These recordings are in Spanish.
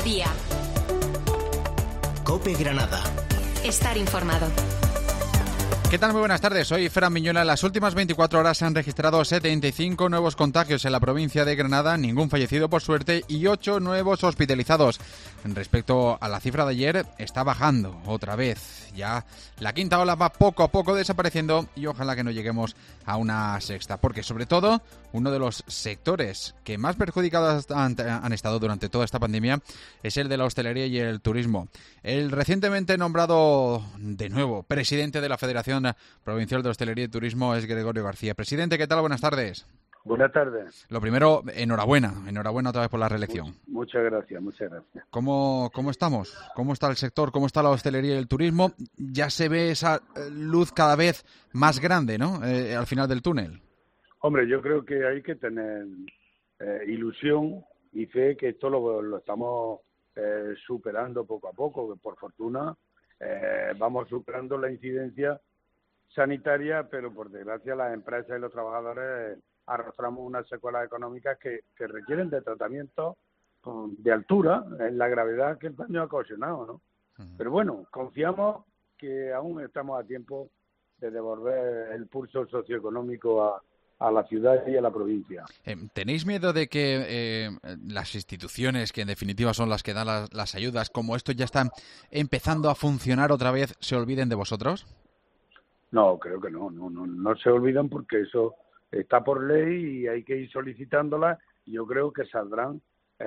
García. COPE Granada. Estar informado. ¿Qué tal? Muy buenas tardes, soy Fran Miñola. En las últimas 24 horas se han registrado 75 nuevos contagios en la provincia de Granada, ningún fallecido por suerte y 8 nuevos hospitalizados. Respecto a la cifra de ayer, está bajando otra vez. Ya la quinta ola va poco a poco desapareciendo y ojalá que no lleguemos a una sexta, porque sobre todo uno de los sectores que más perjudicados han estado durante toda esta pandemia es el de la hostelería y el turismo. El recientemente nombrado de nuevo presidente de la Federación Provincial de Hostelería y Turismo es Gregorio García. Presidente, ¿qué tal? Buenas tardes. Buenas tardes. Lo primero, enhorabuena otra vez por la reelección. Muchas gracias. ¿Cómo estamos? ¿Cómo está el sector? ¿Cómo está la hostelería y el turismo? Ya se ve esa luz cada vez más grande, ¿no? Al final del túnel. Hombre, yo creo que hay que tener ilusión y fe que esto lo estamos superando poco a poco, que por fortuna vamos superando la incidencia sanitaria, pero por desgracia las empresas y los trabajadores arrastramos unas secuelas económicas que requieren de tratamiento de altura en la gravedad que el daño ha ocasionado, ¿no? Uh-huh. Pero bueno, confiamos que aún estamos a tiempo de devolver el pulso socioeconómico a la ciudad y a la provincia. ¿Tenéis miedo de que las instituciones, que en definitiva son las que dan las ayudas, como esto ya están empezando a funcionar otra vez, se olviden de vosotros? No, creo que no se olvidan porque eso está por ley y hay que ir solicitándola y yo creo que saldrán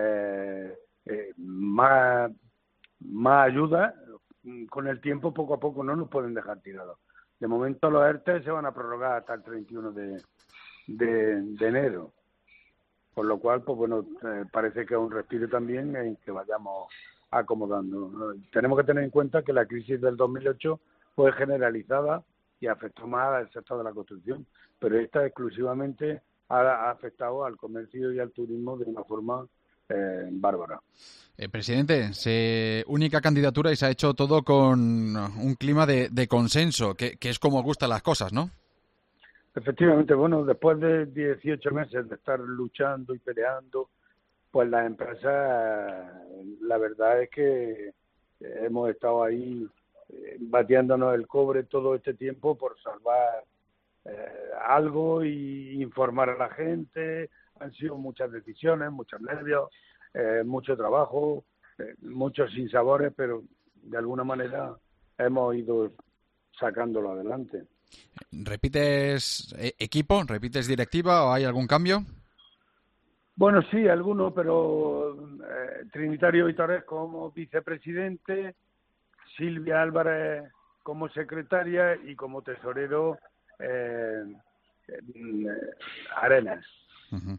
más ayuda con el tiempo, poco a poco, no nos pueden dejar tirados. De momento los ERTE se van a prorrogar hasta el 31 de enero, por lo cual, pues bueno, parece que es un respiro también en que vayamos acomodando. Tenemos que tener en cuenta que la crisis del 2008 fue generalizada y afectó más al sector de la construcción, pero esta exclusivamente ha afectado al comercio y al turismo de una forma bárbara. Presidente, única candidatura y se ha hecho todo con un clima de consenso, que es como gustan las cosas, ¿no? Efectivamente, bueno, después de 18 meses de estar luchando y peleando, pues las empresas, la verdad es que hemos estado ahí batiéndonos el cobre todo este tiempo por salvar algo y informar a la gente. Han sido muchas decisiones, muchos nervios, mucho trabajo, muchos sinsabores, pero de alguna manera hemos ido sacándolo adelante. ¿Repites equipo? ¿Repites directiva o hay algún cambio? Bueno, sí, alguno, pero Trinitario Vitores como vicepresidente, Silvia Álvarez como secretaria y como tesorero Arenas. Uh-huh.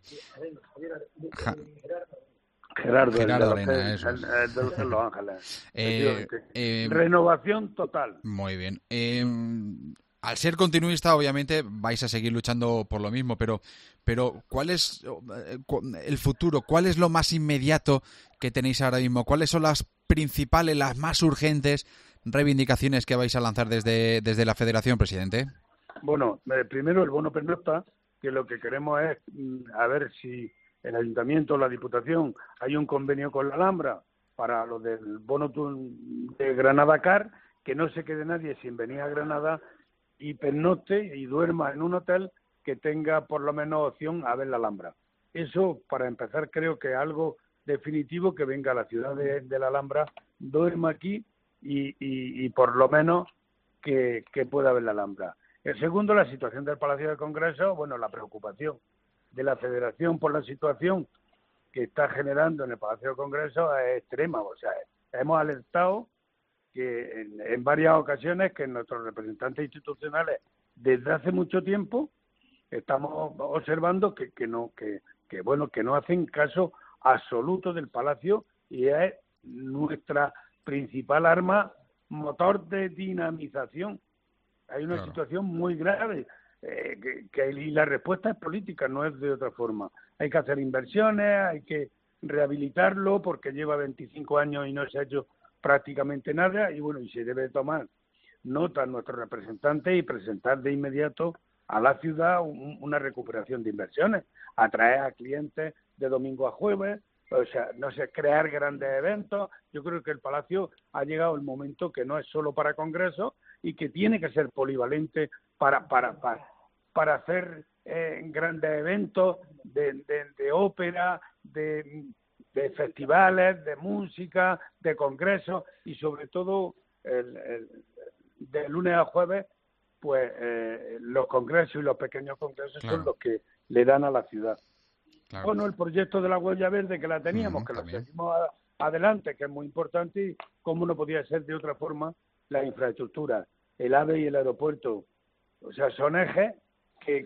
Gerardo Arenas, eso. El de Los Ángeles. Renovación total. Muy bien. Al ser continuista, obviamente, vais a seguir luchando por lo mismo, pero ¿cuál es el futuro? ¿Cuál es lo más inmediato que tenéis ahora mismo? ¿Cuáles son las principales, las más urgentes reivindicaciones que vais a lanzar desde la Federación, presidente? Bueno, primero el bono pernocta, que lo que queremos es a ver si el Ayuntamiento o la Diputación hay un convenio con la Alhambra para lo del bono de Granada Car, que no se quede nadie sin venir a Granada y pernocte y duerma en un hotel que tenga por lo menos opción a ver la Alhambra. Eso, para empezar, creo que es algo definitivo, que venga a la ciudad de la Alhambra, duerma aquí y por lo menos que pueda ver la Alhambra. El segundo, la situación del Palacio de Congreso, bueno, la preocupación de la Federación por la situación que está generando en el Palacio de Congreso es extrema. O sea, hemos alertado que en varias ocasiones que nuestros representantes institucionales desde hace mucho tiempo estamos observando que no hacen caso absoluto del Palacio y es nuestra principal arma motor de dinamización. Hay una situación muy grave y la respuesta es política, no es de otra forma. Hay que hacer inversiones, hay que rehabilitarlo porque lleva 25 años y no se ha hecho prácticamente nada y bueno, y se debe tomar nota a nuestros representantes y presentar de inmediato a la ciudad una recuperación de inversiones, atraer a clientes de domingo a jueves, o sea, no sé, crear grandes eventos. Yo creo que el Palacio ha llegado el momento que no es solo para congresos y que tiene que ser polivalente para hacer grandes eventos de ópera, de festivales, de música, de congresos y sobre todo de lunes a jueves, pues los congresos y los pequeños congresos son los que le dan a la ciudad. Claro. Bueno, el proyecto de la huella verde que la teníamos, que también lo seguimos adelante, que es muy importante, y cómo no podía ser de otra forma la infraestructura, el AVE y el aeropuerto. O sea, son ejes que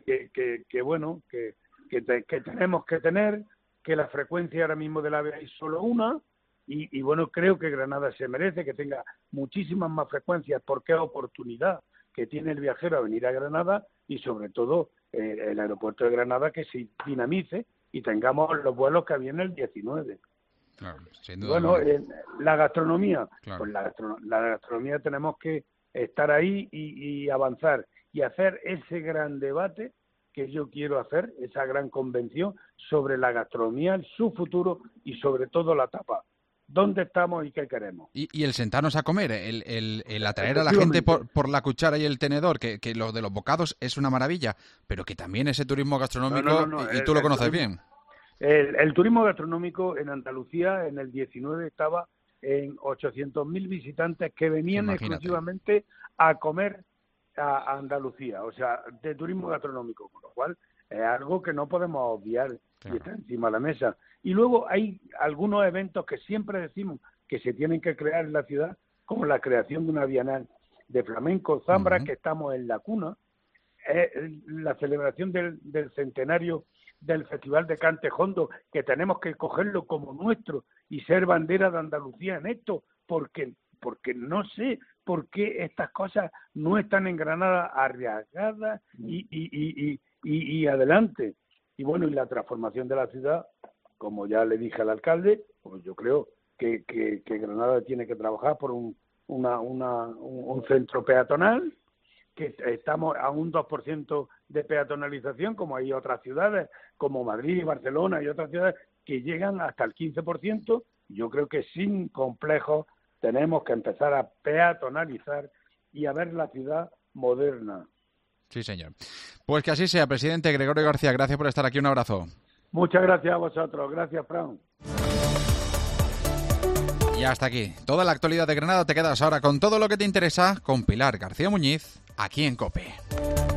tenemos que tener, que la frecuencia ahora mismo del AVE hay solo una, y bueno, creo que Granada se merece que tenga muchísimas más frecuencias porque es oportunidad que tiene el viajero a venir a Granada y sobre todo el aeropuerto de Granada que se dinamice y tengamos los vuelos que había en el 19. Claro, sin duda. Bueno, la gastronomía, claro. Pues la gastronomía tenemos que estar ahí y avanzar y hacer ese gran debate que yo quiero hacer, esa gran convención sobre la gastronomía, su futuro y sobre todo la tapa. ¿Dónde estamos y qué queremos? Y el sentarnos a comer, el atraer a la gente por la cuchara y el tenedor, que lo de los bocados es una maravilla, pero que también ese turismo gastronómico, y tú lo conoces bien. El turismo gastronómico en Andalucía en el 19 estaba en 800.000 visitantes que venían exclusivamente a comer a Andalucía, o sea, de turismo gastronómico, con lo cual es algo que no podemos obviar y está encima de la mesa. Y luego hay algunos eventos que siempre decimos que se tienen que crear en la ciudad, como la creación de una bienal de flamenco Zambra, que estamos en la cuna, la celebración del centenario del Festival de Cante Jondo, que tenemos que cogerlo como nuestro y ser bandera de Andalucía en esto, porque no sé por qué estas cosas no están en Granada arriesgadas y adelante. Y bueno, y la transformación de la ciudad, como ya le dije al alcalde, pues yo creo que Granada tiene que trabajar por un centro peatonal, que estamos a un 2% de peatonalización, como hay otras ciudades, como Madrid, Barcelona y otras ciudades, que llegan hasta el 15%. Yo creo que sin complejos tenemos que empezar a peatonalizar y a ver la ciudad moderna. Sí, señor. Pues que así sea, presidente Gregorio García. Gracias por estar aquí. Un abrazo. Muchas gracias a vosotros. Gracias, Fran. Y hasta aquí. Toda la actualidad de Granada. Te quedas ahora con todo lo que te interesa con Pilar García Muñiz, aquí en COPE.